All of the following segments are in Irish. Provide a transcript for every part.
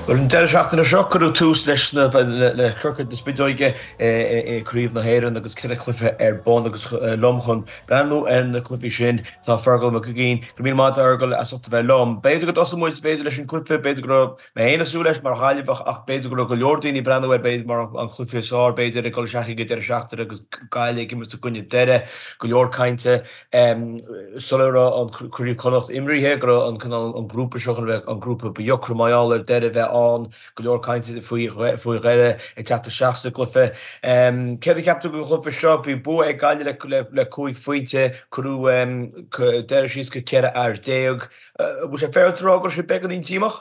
Well an deir seachtain na seo goú túús leis le chucha is bidóige críomh na héann agus cinenne clufa ar bon agus lomchun breú an na clufi sin tá fergal me go gén go mí má argal asachta bheith lom. Beidir go os muid beidir leis an clufa beidir go mé héanasú leis mar chailebh ach beidir go go leordaoí breú beidir mar an clufiá beidir go seacha go deir seachtar agus gaiile mu gunne deire go leorcainte sulrá an cruíomh connacht imrithe go an grúpa seochan bheith an grúpa beocramáil ar deire bheith an go leor kainte faoi réire ag teachta seachsa glufa. Céad ceaptú go chlufa seo bhí bu ag gaiile le cúig faointe chuú deir síos go ceire ar déag. Bu sé féilrá gur sé began ín tíach?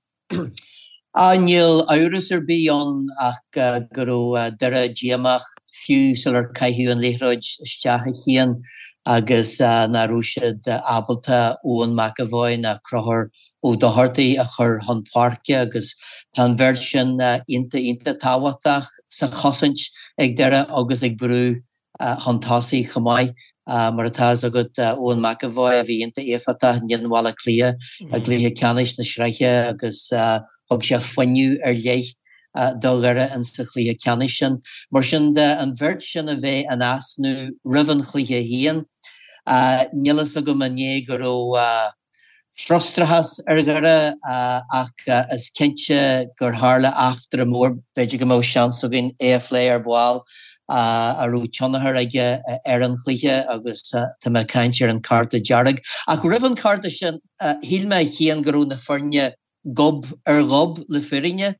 Níl áras ar bíon ach gurú deire díamach fiú sular caiithú an léithróid isteach chéan agus narúisiid abalta óan Macavoy na crothir ó dohartaí a chur hon parke agus tan version inte táhachtach sa chosint ag deire agus ag brú hon tásaí chamai mar atá agad óan Macavoy a bhí inte éfata nionhla clia a gluthe ceannis na sreiche agus thug sé foiniú ar léich dulgare an sa chluthe ceannis sin. Mar sin an version a bheith an asnú rivan chluthe hían nílas a go mané gurú frustrachas ar gare ach is cinse gur hála aftar a mór beidir go mó seans a gin éaflé ar bháil arú tionachar aige ar an chluthe agus tá me caiintear an carta dearag. Ach rivan carta sin híl me chéan gurú na forne gob ar gob le firinne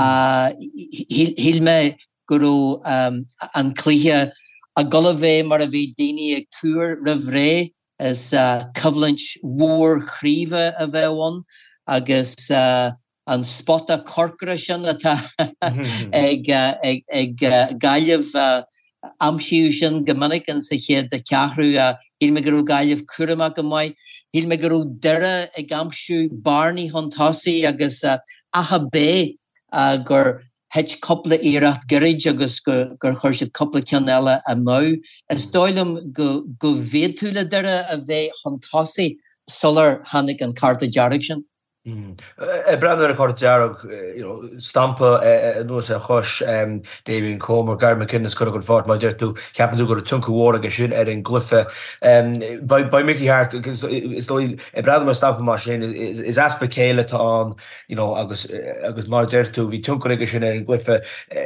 híl me gurú an chluthe a golaveh mar a bhí daine ag túr rihré is cyflint mhór chríomh a bheithhain agus an spot a corcra sin atá ag gaiileh amsiú sin gomannic an sa chéad a ceathrú híl me gurú gaiileh cuaramach go maiid, híl me gurú deire ag amsiú barnaí hontásaí agus aha bé gur het couple éirecht gerid agus gur chuir siad couple ceanile a mó. Is dóilm go bhéadúla deire a bheith hontásaí solar hannig an carta dearag sin. Brandar a carta dearag stampa nuas a chus David Comer gar McKinnis chu an fát mai deirú ceapanú gur a tunca mhór agus sin ar an glufa. Ba Mickey Hart is brandar mar stampa mar sin is aspa céile tá an agus mar deirú hí tunca agus sin ar an glufa.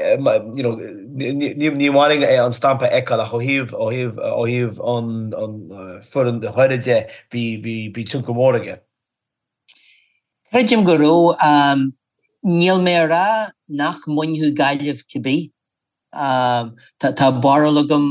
Níháing an stampa eáil a chohíomh an furan de chuide bí tunca mhór aige. Rejim gurú níl mé rá nach muinú gaiileh cibí. Tá barlagam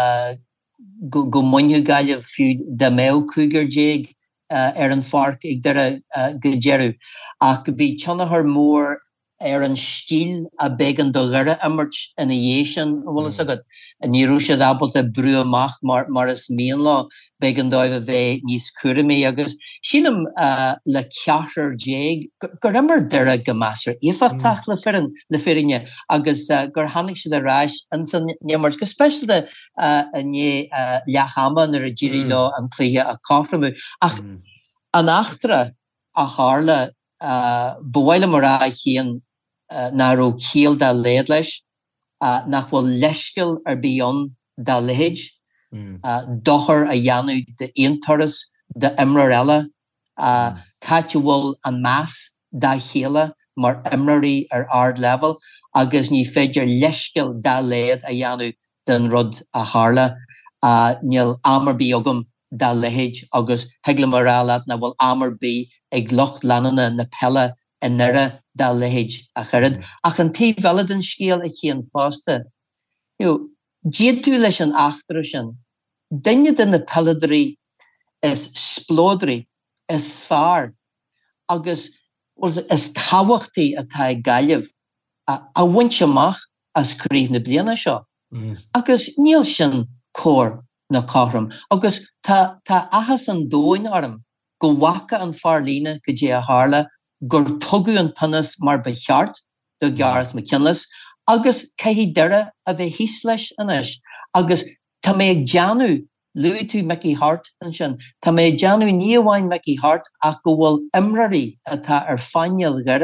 go muinú gaiileh fiú de mé cúgur déag ar an farc ag deire go jeirú. Ach bhí tionachar mór ar an stíl a began do gare immert in a dhéisian bhfuil agad. Níú siad abalta brú amach mar is míon lá began dóibh bheith níos cuaramí agus sínam le ceathar déag gur immer deire go measar éfachtach le firinne agus gur hanig siad a ráis an san nemars go speisialte ané leachama ar a ddíirí lá an clíthe a cáthramú. Ach an achtra a hála bhile mar a chéan naró chéal dá léad leis nach bhfuil leisceil ar bíon dá lehéid dochar a dheanú de aontaras de imrar eile caite bhfuil an meas dá chéile mar imraí ar ard level agus ní féidir leisceil dá léad a dheanú den rud a hála níl amarbí agam dá lehéid agus heagla mar eile na bhfuil amarbí ag locht leanana na pelle in nire dá lehéid a churid. Ach an tí velad an scéal a chéan fásta. Déad tú leis an achtar sin. Dunne den na pelladarí is splódarí, is fearr, agus is táhachtaí atá ag gaiileh a bhaint amach as críomh na bliana seo. Agus níl sin cór na cáthram. Agus tá ahas an dóin arm go bhaca an fearlíne go dé a hála gur tugu an panas mar becheart do Gareth McKinless agus caihí deire a bheith hís leis anis. Agus tá mé ag deanú luí tú Mickey Hart an sin. Tá mé ag deanú níomhhain Mickey Hart ach go bhfuil imraí atá ar faineal gare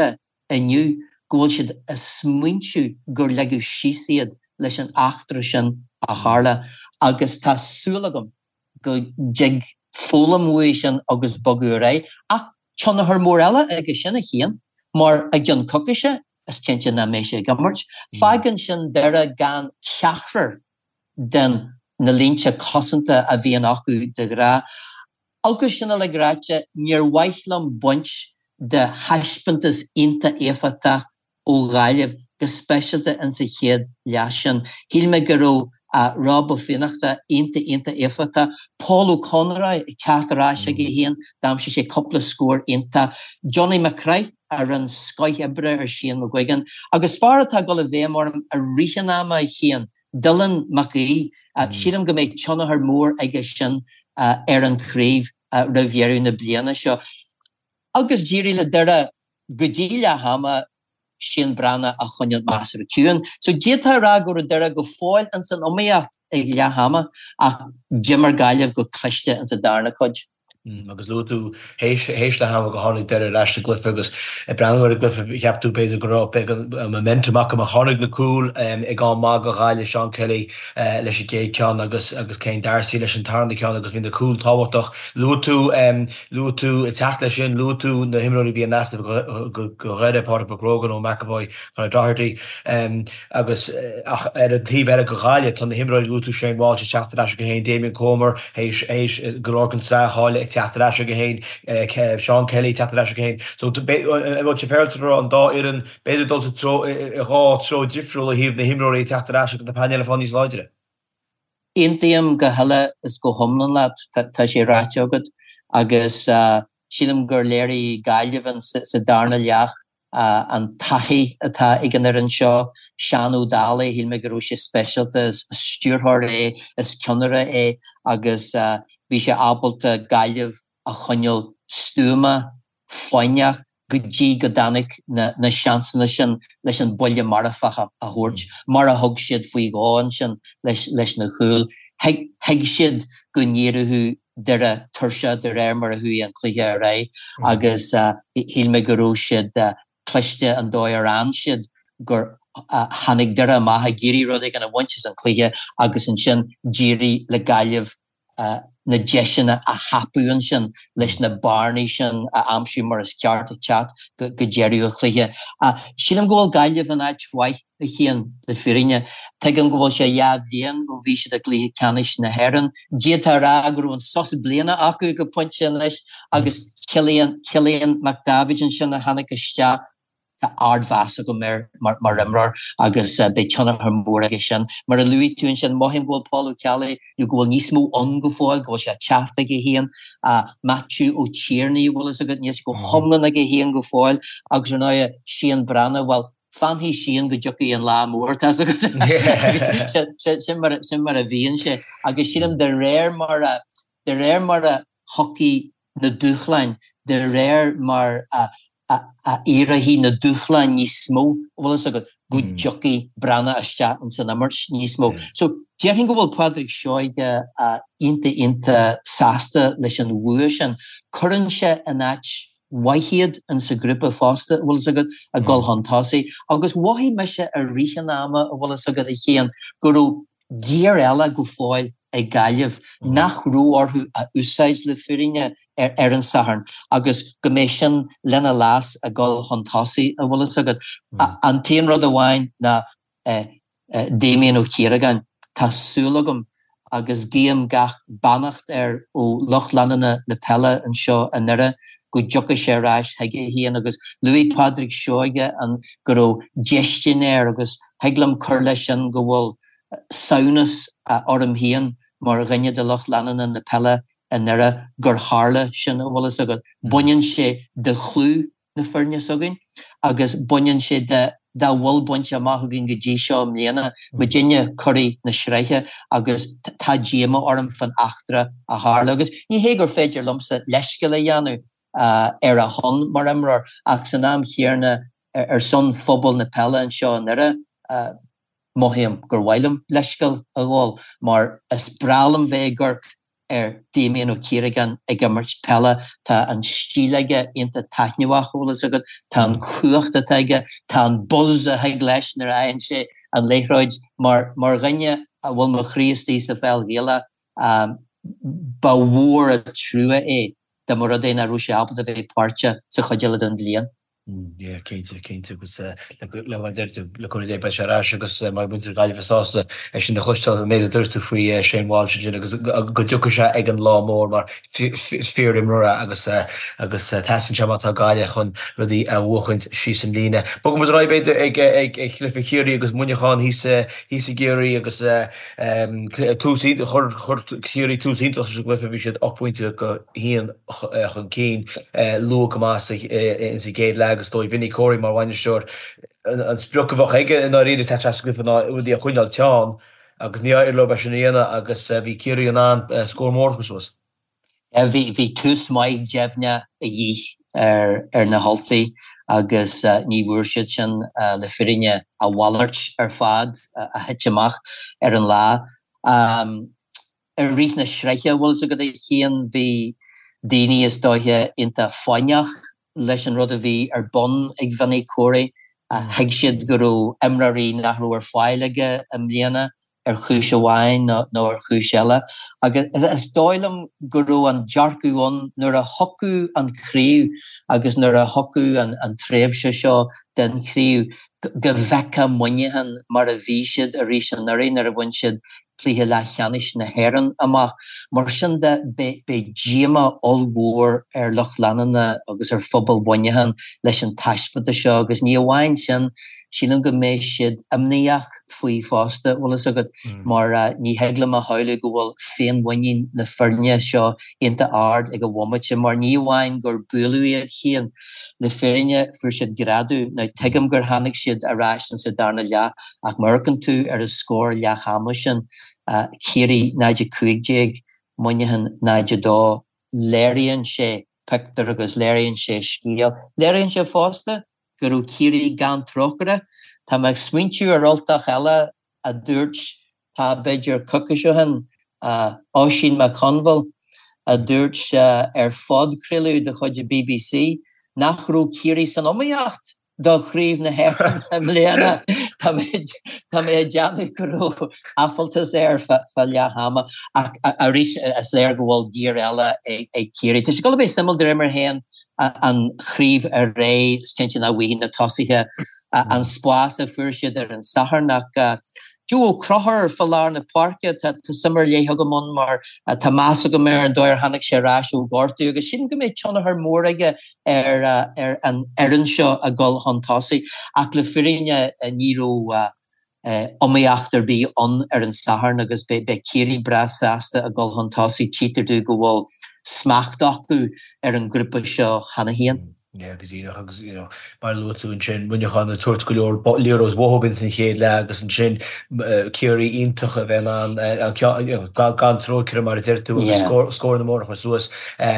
aniu ggóil siad a smuintiú gur legu sísiad leis an achtra sin a hála agus tá súlagam go jeg fólamhuiis sin agus bogu ré ach chuna haar mór eile agus sinna chéan mar a gionn cocaise is cinnte na méise gammart faigan sin deire gan ceachrar den na línte cosanta a bhíon acu de gra agus sinna le graite níor waithlam bunch de haispintas inta éfata ó gáileh go specialte in sa chéad leasin. Híl me goró a Rob ó finnachta inta éfata Paul O'Connor teachtarrá se go héan dám sé coppla scór inta Johnny McCrae ar an scoihebre ar sían mo gwigan agus fáratá go le bhémarm a richanáma chéan Dylan McGee siadam go méid chuna haar mór aige sin ar an críomh raibhéirú na bliana seo. Agus díri le deire godíile hama sin brana a chunnead más ciúin. So détá rá go deire go fáil an san omíocht ag le hama ach Jimmer Gaileh go cliste an sa darna coid. Agus lútú héis le ha go hánig deire leiste glyfa agus breanhar glyfa cheapú béidir gorá momentumach a hánig na cool ag gá má go gáile Sean Kelly leis gé cean agus céin darsí leis an tarna cean agus hín na cool táhaach lútú teach lei sin lútú na himróí bhí nasta go réide páta berógan ó McAvoy chuna dáirtaí agus ar a tíhheile go gáile tan na himróí lútú sé bháil se teachta leis go héin Damien Comer héis gológan sa háile teachtarrá go héin Sean Kelly teachtarrá go héin. So bhil se ferrá an dá an beidir dul rá tro difriúil a híomh na himróí teachtarrá go na panile fáníos láidere. Intiam go heile is go homlan le tá sé ráteogad agus sílam gur léirí Gailehn sa darna leach an taí atá igen ar an seo Seanú Dála híl me gorú sé specialta is stúrthir is ceannara agus bhí sé ábalta Gaileh a chuneol stúma foiineach go dtí go danig na seansanna sin leis an bolle marafacha a thuirt mar a thug siad faoi gáin sin leis na chúil heig siad go níiriú deire tuirse de réir mar a thuí an cluiche ré agus híl me gorú siad cliste an dóir an siad gur hannig deire maithe géirí rudig an a bhaintes an cluiche agus an sin díri le Gaileh na jeisina a hapúan sin leis na barnaí sin a amsú mar is ceart a chat go déirú chluiche. Sílam ggóil Gaileh an áithaith a chéan le firinne, te an ggóil sé dhéan ó bhí sé a gluthe canis na heran, détá rá gurú an sos bliana acu go puint sin leis agus Cillian McDavid sin na hanna iste ardvasa go mar rimrar agus be chuna haar mór aige sin mar a Louis tún sin mohim ggóil Paul O'Kelly you ggóil níosmó angóáil go sé chat aige héan Matthew O'Tierney bhil is agad níos go homlan aige héan go fáil agus ná Sian Brana well fan hí Sian go joki an lá mór sin mar a bhíon sé agus sílam de réir mar a hockey na dúchlein de réir mar éire hí na dúchlein ní smó bhil agad go joki brana aiste an san ammar ní smó. So déirhin go bhfuil Padraig seoige inta sásta leis an bhuair sin churann sé an áit waithíad an sa grúpa fásta bhil agad a gulhantásaí agus waithí me se a richanáma bhil agad a chéan gurú géar eile go fáil ag Gaileh nach rúorthú a úsáid le firinne ar an saharn agus go méid sin lena lás a gulhantásaí a bhil agad an taon rud amháin na Damien O'Kieran tásúlagam agus géam gach bannacht ó Lochlanna na pelle an seo an nire go joca sé ráis heige hían agus Louis Padraig seoige an gurú gestinéir agus heaglam chur leis sin go bhfuil saunas orm hían mar rinne de Lochlanna na pelle an nire gur hále sin bhil agad buinn sé de chlú na firne sogin agus buinn sé de bhil buinte amachgin go dtí seo mléana Virginia choirí na sreiche agus tá déama orm fan achtra a hála agus ní hé gur féidir lomsa leisce le dhéanú ar a hon mar imrar ach san am chéarna ar son phobal na pelle an seo an nire mohim gur bhhailm leiscail a gháil mar is bralam bheith gurc Damien O'Keegan ag Mart Pella tá an stíige inta taithniuacholalas agad tá an chuachta taige tá an buzz a heag leis nar aon sé an léithróid mar rinne a bhfuil mo chríostí sa fel géala ba mhór a trúa de mar a déana rúise abal a bheith páirte sa chuideile an bblion. Keinte gus le dé be agus mai buntir gal fasásta sin na chustal mé dúirú faoi séháil sin agus go ducha se ag an lámór mar fear imrá agus tesan seach gaiile chun rudí a bhuachaint sí sem líne. Bo mu raibéide ag chlufichéirí agus muneáin hí géirí agus túsí chuirí túsínta se glyfa bhí siad 8 go híon chun cín lu go más in sa géad le agus dói vinnig choirí mar bhaine seúr an sprucah ige in riidir teglyfna udí a chuineal teán agus ní lo be sinna agus bhí ciirí an scómórchas was. Bhí tús maiid jefne a dhí na haltaí agus ní bhuairseid sin le firinne a bhallart fad a heiteach an lá. Rí na sreiche bhfuil a go chéan bhí daoine is dóithe inta fáineach leis an rud a bhí bon ag bhannaí cóirí heag siad gurú imraí nachrú fáilige am líana chúis amháin nó chúis eile. Agus is dóilm gurú an dearcúón nuair a hocu an chríú agus nuair a hocu an tréimhse seo den chríú go bhecha muinehan mar a bhí siad a rís an nuirí nar a bhain siad clíthe le cheanis na héan amach mar sin de be díama allmhór Loch Lannana agus phobal buinehan leis an taispata seo agus ní amháin sin go méid siad amníach faoi fásta bhfuil agad mar ní heagla a háile go bhfuil féin buineín na fearne seo inta ard ag go bhhaimete mar ní amháin gur buúiad chéan le féine fuair siad gradú na teigem gur tháinig siad aráis sa darna le ach marcan tú a scór le chama sin chéirí 95 muinehan 92 léiríonn sé pictar agus léiríonn sé scíal. Léiríonn sé fásta gurú chéirí gan trochara tá meid smuintiú a roltach eile a dúirt tá beidir cucaisiúhan áisín me conval a dúirt fodcréilú de chuide BBC nachrú chéirí san omíocht do chríomh na héan am léana tá mé deanú gurú afaltas fa lehama a rís as léir go bhfuil dír eile ag chéirí. Tá sé go bhéh simil de immer héan an chríomh a ré cinnte na bhí na tosaithe an spás a fuair siad ar an sahar nach Dúó crothir fallar na parke tá simmer léhagamon mar tá másasa go mé an dóir hannig sé ráisiú gortú agus sin go méid tena th mórige ar an airan seo a gol hantásaí ach le firinne níró omíachtar bí an ar an sahar agus be céirí brasáasta a gol hantásaí títarú go bhfuil smachtachú ar an grúpa seo hana hían. agus mar loún sin muinechan na tuairtcoúor líros bhbin san chéad le agus an sin céirí iontacha bheit gan trócir mar deirú scóir na mór chu suas.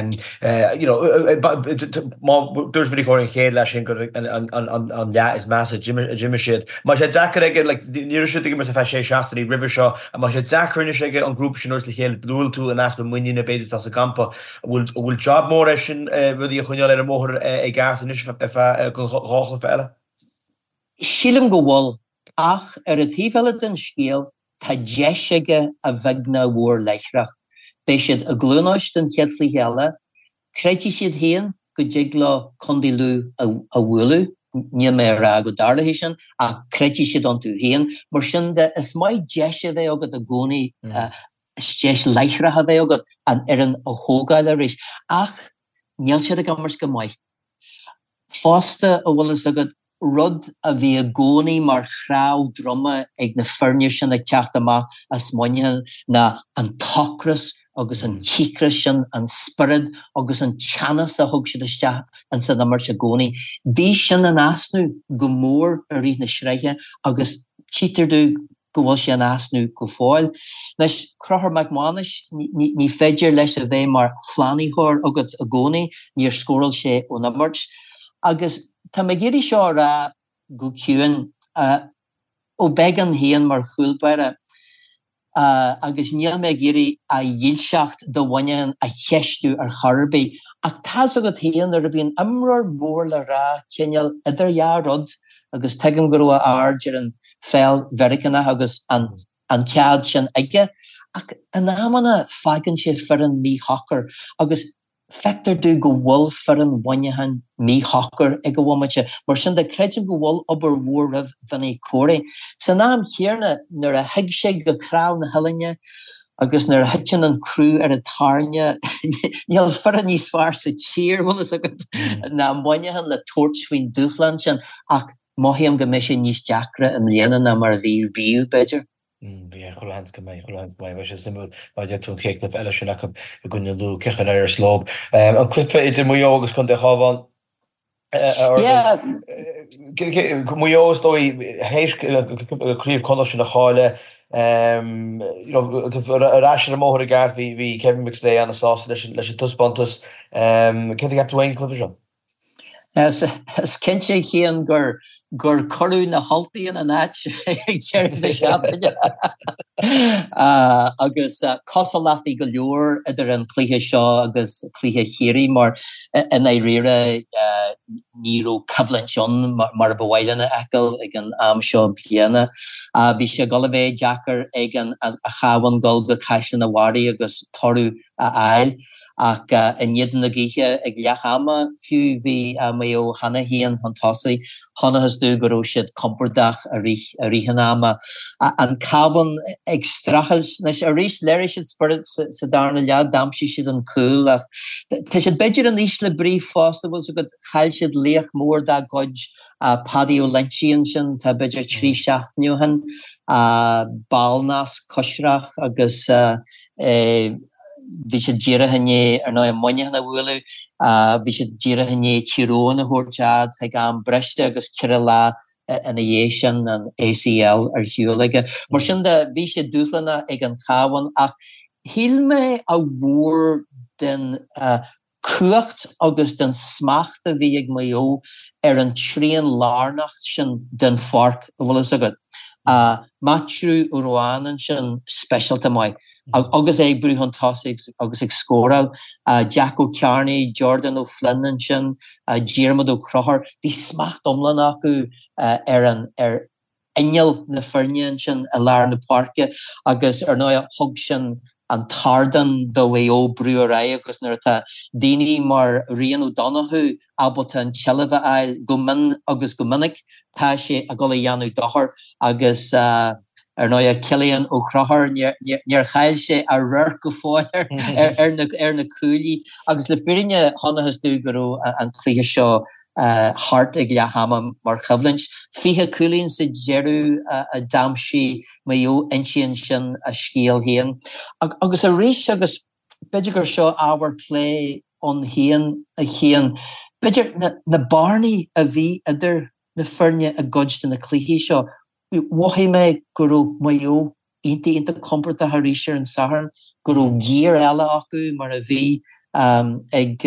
Dúirs bhí choir an chéad lei sin gur an le is meas a Jimime siad. Má sé dechar aige ní si mar fe sé seachtaí river seo a má sé decarne aige an grúp sin le chéad blúil tú an aspa muine beidir tá a campa bhfuil job mór sin rudí a chuineáil ar mór gartan is rácha feile? Sílim go bhfuil ach ar a tíhile den scéal tá deisige a bhegna mhór leithreach. Bei siad a glúnáist den cheadlaí heile, creidí siad héan go déagla condilú a bhfuilú, ní mé ra go darla sin a creidí siad an tú héan, mar sin de is maid deise bheith agad a gcónaí deis leithreach a bheith agad an ar an a thógáil a rééis. Ach níl siad a gamars go maiid. Fásta a bhfuil agad rud a bhí a gcónaí mar chrá droma ag na fearne sin ag teacht amach as muinethe na an tocras agus an chicras sin an spirid agus an teannas a thug siad isteach an san mar se gcónaí. Bhí sin an asnú go mór a rí na sreiche agus títarú go bhfuil sé an asnú go fáil. Leis crothir McManus ní féidir leis a bheith mar chlánaíthir agad a gcónaí níor scórail sé ó na mairt. Agus tá me géirí seo ra go ciúin ó began héan mar chuúlbeire agus níl me géri a dhéilseacht do bhaine a cheistú ar charbé ach tá go héan ar a bhíon amrar mór le rá ceal idirhearrod agus tegum goú a ard ar an fel vericana agus an cead sin aige ach an amana fagan sé fer an mí hocker agus Factor du go wol fer an wannehan mí hocker ag go womate mar sin de krejin go wol ober woor of van e kore. San naam hierne nar a hegse go kraw na hellinge agus nar a hitjen an crew ar a tarne Niel fer an nís far se cheer wol is na wannehan le torchwin Duchland ach mohiam gemis nís Jackra an lenne na mar vi biu beger. Chohans go mé simú tún ché le eile sin a gunne lú cechan ar slób. An cliffe idir muogus chun de cháhan muos dói héisríomh con sin na cháile rá a móthir a gart hí Kevin McStay an sá leis tuspantas ce gaphain cliffe As ken sé chéan gur choú na haltaíon an áit agus cosalachtí go leor idir an clíthe seo agus clíthe chéirí mar in é rire níró cyflansion mar bhhailena eil ag an am seo bliana bhí sé go bhéh Jackar ag a chahan gol go caiisle na bhhaí agus torú a ail ach in jeden na giche ag leachama fiú hí mé ó hanna hían hantásaí hanna has dú go siad compordach a rihanama an cabon ag strachas nes a rís leir siad spirit sa darna lead damsi siad an cool ach te siad beidir an isle brí fásta so go chail siad leach mór da godj paddy ó lentian sin ta beidir trí seachtniuhan balnas cosrach agus vi sé dére hanné ar no moine na bhfuile vi sé dére hanné tirón a hórjad ag an brechte agus kirla in a héisian an ACL ar hiúlige. Mar sin de vi sé dúlanna ag an chawan ach híl me a bhór den cuacht agus den smacht a bhí ag mé ar an trían lárnacht sin den farc bhfuil agad. Matru uruanan sin specialta mai. Agus ag brú an tosig agus ag scóral Jack O'Carney, Jordan O'Flynn sin, Diarmid O'Crohar, hí smacht omlan acu ar ingeal na fernian sin a lár na parke agus ar nó hog sin an tardan do way ó breúré agus nar tá déine mar Rian O'Donoghue abota an Chelva ail gomin agus gominnig tá sé a go Janú dochar agus ar nó Killian O'Crohar near chail sé a rur go fáir ar na cúlí agus le firinne hanna has dú go an clíthe seo hart ag leahama mar chaflins fihe coolín sa jeru a damsi mé insian sin a scéal héan agus a rééis agus beidir gur seo our play on héan a chéan beidir na barni a bhí idir na ferne a godsten na clíhé seo wahé me gurú mé inta comport a haríir an sahar gurú géir eile acu mar a bhí ag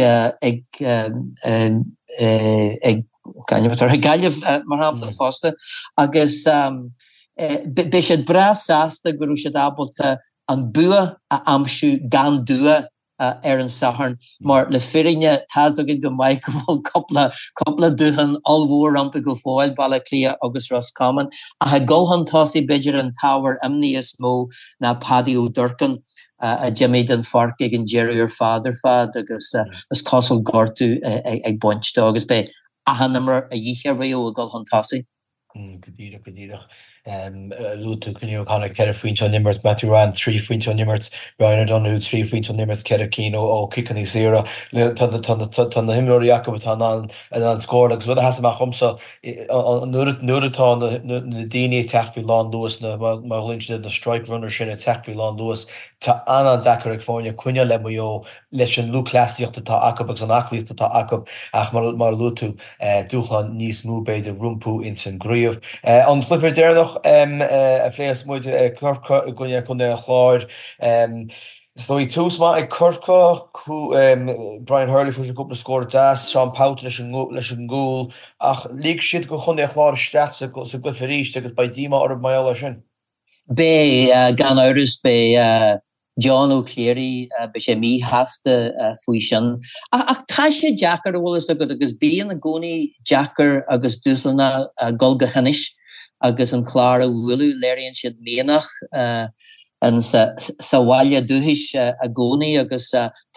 gaileh mar hapla fásta agus be sé bra sásta gurú sé ábalta an bua a amsú gan dua ar an saharn mar le firinne tá agin go maiid go bhfuil coppla duhan allhór rampa go fáil balla clia agus Roscommon a ha golhan tásaí beidir an táhar imní is mó na Paddy O'Durcan a Jimmy den farc ag an Jerry ar fad agus is cosal gortu ag bonchtá agus be a hanamar a dhíché réo a golhan tásaí. Godíach Lútu cynniú chana ceir faointe an nimmert Matthew Rand 3 faointe an nimmert Brian O'Donoghue 3 faointe an nimmert ceir cín ó cicaní sira tan na himúí Jacob tá an scór agus bud a hasach chumsa nuairtá na daine teachhí Lán Lewis na linte na strike runner sinna teachhí Lán Lewis tá an dechar ag fáinne cuine le mó leis an lúclaíochtta tá Jacob agus an achlíochtta tá Jacob ach mar Lútu dúchlan níos mú beidir rumpú in san gríomh. An chluifir déirnach a phléas muid churcha gunne chun chláir Stoi túsma ag curcha Brian Hurley fu goúpla scór das Sean Powell leis an gúil ach líg siad go chun chláir steach sa glyfiríist agus ba díma or maiile sin. Be gan áras be John O'Cleary be sé mí haasta faoi sin. Ach tá sé Jackar bhfuil is agus bíon a gcónaí Jackar agus dúslanna golga hanis agus an chláir a bhfuilú léironn siad méanach an sa bhaile dúhis a gcónaí agus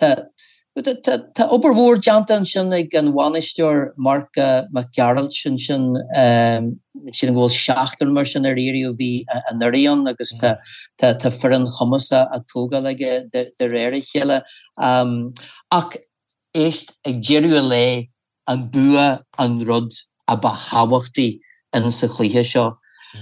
Tá oberhór jantan sin ag an bhanisteoir Mark McGarrett sin sin bhfuil seachtar mar sin ar éirí ó bhí an nuíon agus tá fearan chumas a tóga le de réir chéile ach éist ag jeú le an bua an rud a ba háhachtaí in sa chluthe seo.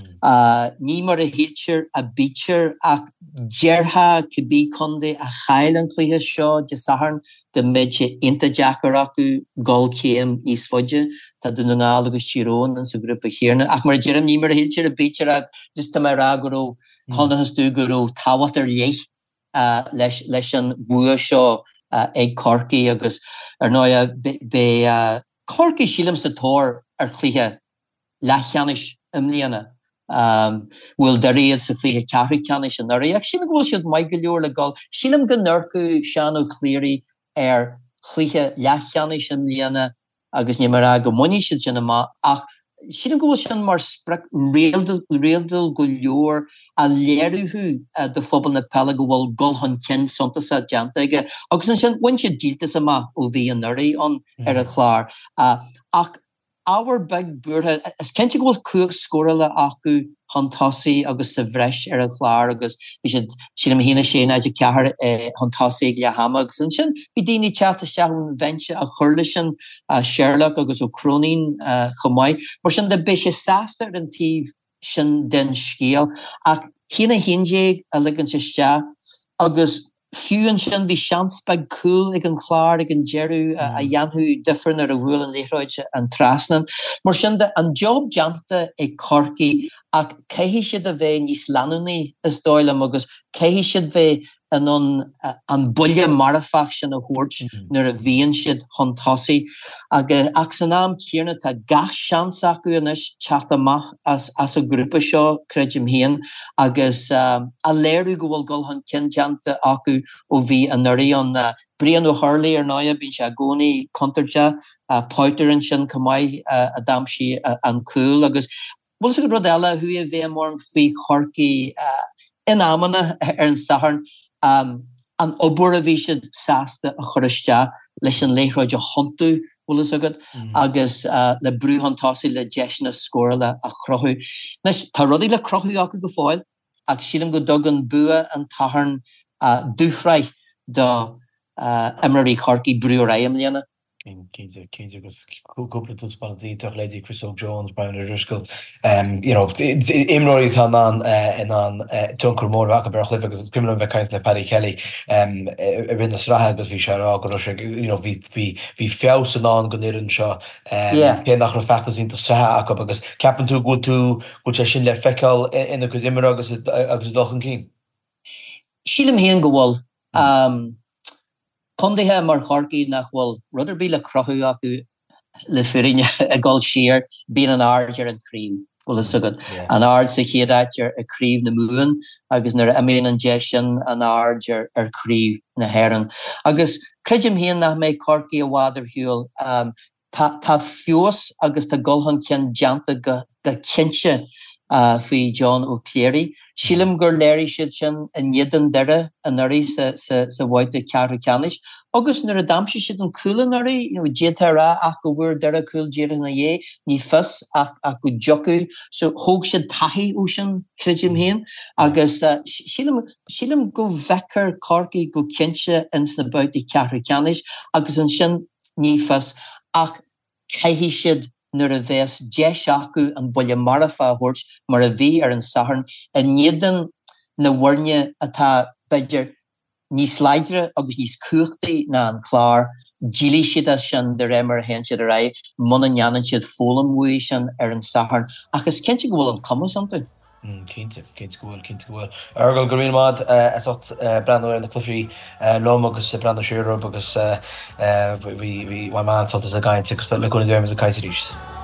Ní mar a héir a beacher ach jeirha cibí chundé a chail an chluthe seo de saharn de méidse inta Jackar acu gol céim níos foide tá duna ná agus tíróin an sa grúpa chéarna ach mar jeirm ní mar a héir a beacher ag just tá mar aguró honachas dúguró táhat ar léich leis an bua seo ag Corcaí agus ar náia be Corcaí sílam sa tóir ar chluthe lechanis imlíana. Bhfuil daríad sa chluthe ceathair ceannis an nuirí ach sin bhfuil siad maith go leor le gáil sílam go nurcu Sean O'Cleary ar chluthe lechanis imlíana agus ní mar go muí siad sin amach ach sin go sin mar sprec réaldal go leor a léirú de phobal na pela go bhfuil golhan cin sonta sa deantaige agus an sin bhain siad díaltas amach ó bhí an nuirí an ar a chláir ach our big burthe is kent go cook scorele acu hantasi agus sa bhreis ar a chláir agus si am hína sé idir cehar hantasi le hamagus an sin bhí daoine teachta seún vense a chuirla sin Sherlock agus ó cronín chomáid mar sin de be sé sásta an tíh sin den scéal ach hína hinjé a ligan se agus fiúan sin bhí seanspa cool ag an chláir ag an jeú a dhéanthú difran ar a bhfuil an léithráide an trasnan. Mar sin an job deanta ag Corcaí ach céhí siad a bheith níos leanúnaí is dóilim agus céhí siad bheith an bulle marafach sin a thuirt nuair a bhíonn siad hantasi ach san am céarna tá gach seans acu inis teach amach as a grúpa seo creidim héan agus a léirú go bhfuil golhan cinteanta acu ó bhí an nuirí an Brian O'Hurley ar náia bhín se a gcónaí contarte páitar an sin cumáid a damsí an cool agus bhfuil sa go rud eile hu a bheith mór an faoi Corcaí in amana ar an saharn an obair a bhí siad sásta a chuiriste leis an léithráide hontu bhfuil agad agus le brú hantasi le deisna scóra a chrothú. Nes tá rudaí le crothú acu go fáil ach sílam go dog an bua an taharn dúchraith do Emery Corcaí brú raim léana. Keynes agus couple of sponsors toch lady Chris Jones, Brian Driscoll, imroí tá an tunkur mór aberchlif agus criminal vekins le Paddy Kelly rinne srathe agus vi se go vi fé san an gonn seo hé nach fetas ínta sathe agus capan tú go se sin le feáil ina go immer agus dochan cín. Sílim héan gohil Condéthe mar Corcaí nach bhfuil rudidir bí le crothú acu le firinne a gáil siar bí an ard ar an críomh bhfuil is agad an ard sa chéadáit ar a críomh na múan agus nuair a mbeon an deisian an ard ar críomh na hhéireann. Agus creidim héan nach méid Corcaí a bhádar hiúil tá fios agus tá golhan cean deanta go cinse faoi John O'Cleary. Sílim gur léirí siad sin in iad deire an nuirí sa bhaide ceathair ceannis. Agus nuair a damsi siad an coolla nuirí, détarrá ach go bhfuair deire cool déire na dhé, ní fis ach go jocu, so thóg siad taithí ó sin creidim héan. Agus sílim go bheicear Corcaí go cinse ins na báide ceathair ceannis, agus an sin ní fis ach caithí siad nuair a bheits deis acu an bulle marafa thuirt mar a bhí ar an saharn a nídan na bhairne atá beidir níos leidre agus níos cuachtaí na an chláir dílí siad a sin de réimar a hen siad a ra muna neanan siad fólam mhuí sin ar an saharn agus cinnte go bhfuil an cumas antu. Cínte gohfuil. Argal goíon mád brandú ar na clufií lom agus brandú siúr agus bhí má soltas a gaiint agus le gona dhéirmas a caiite ríist.